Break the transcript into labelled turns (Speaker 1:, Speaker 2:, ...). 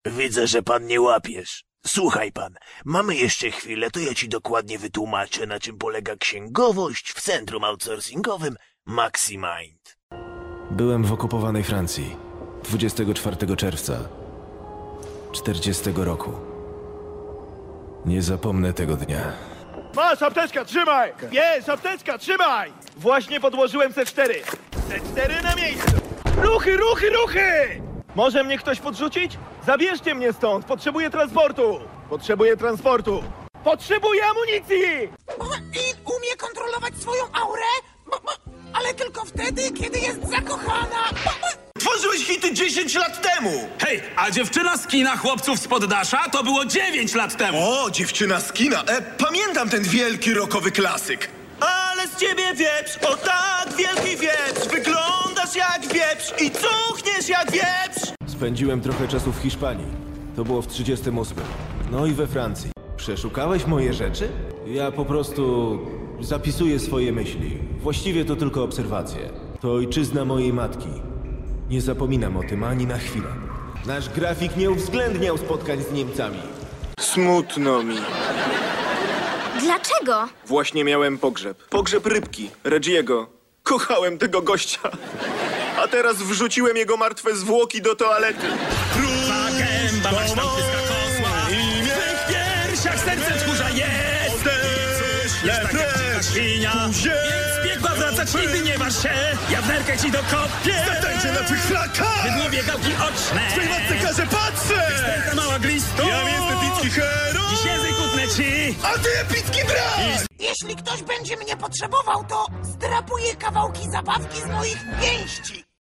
Speaker 1: Widzę, że pan nie łapiesz. Słuchaj pan, mamy jeszcze chwilę, to ja ci dokładnie wytłumaczę, na czym polega księgowość w centrum outsourcingowym Maximind.
Speaker 2: Byłem w okupowanej Francji 24 czerwca 40 roku. Nie zapomnę tego dnia.
Speaker 3: Masz apteczka, trzymaj! Jest, apteczka, trzymaj! Właśnie podłożyłem C4. C4 na miejscu! Ruchy, ruchy, ruchy! Może mnie ktoś podrzucić? Zabierzcie mnie stąd! Potrzebuję transportu! Potrzebuję transportu! Potrzebuję amunicji!
Speaker 4: I umie kontrolować swoją aurę? Ale tylko wtedy, kiedy jest zakochana!
Speaker 5: Tworzyłeś hity 10 lat temu!
Speaker 6: Hej, a dziewczyna z kina chłopców z Poddasza to było 9 lat temu!
Speaker 5: O, dziewczyna z kina! Pamiętam ten wielki rockowy klasyk! Ale z ciebie wieprz, o tak, wielki wieprz! Wyglądasz jak wieprz i cuchniesz jak wieprz!
Speaker 2: Spędziłem trochę czasu w Hiszpanii. To było w 38. No i we Francji. Przeszukałeś moje rzeczy? Ja po prostu zapisuję swoje myśli. Właściwie to tylko obserwacje. To ojczyzna mojej matki. Nie zapominam o tym ani na chwilę. Nasz grafik nie uwzględniał spotkań z Niemcami.
Speaker 7: Smutno mi.
Speaker 8: Dlaczego?
Speaker 7: Właśnie miałem pogrzeb. Pogrzeb rybki, Reggiego. Kochałem tego gościa. A teraz wrzuciłem jego martwe zwłoki do toalety.
Speaker 6: Gęba masz tam pyska kozła. W twych piersiach serce tchórza jest. Świnia. Więc piekła wracać nigdy nie masz się. Ja w nerkę ci dokopię.
Speaker 5: Zatańczę na twych flakach!
Speaker 6: Wydłubię gałki oczne.
Speaker 5: Twojej matce każę patrzę!
Speaker 6: Sterka mała glisto.
Speaker 5: Ja jestem epicki hero!
Speaker 6: Dziś język utnę ci.
Speaker 5: A ty epicki brat!
Speaker 4: Jeśli ktoś będzie mnie potrzebował, to zdrapuję kawałki zabawki z moich pięści!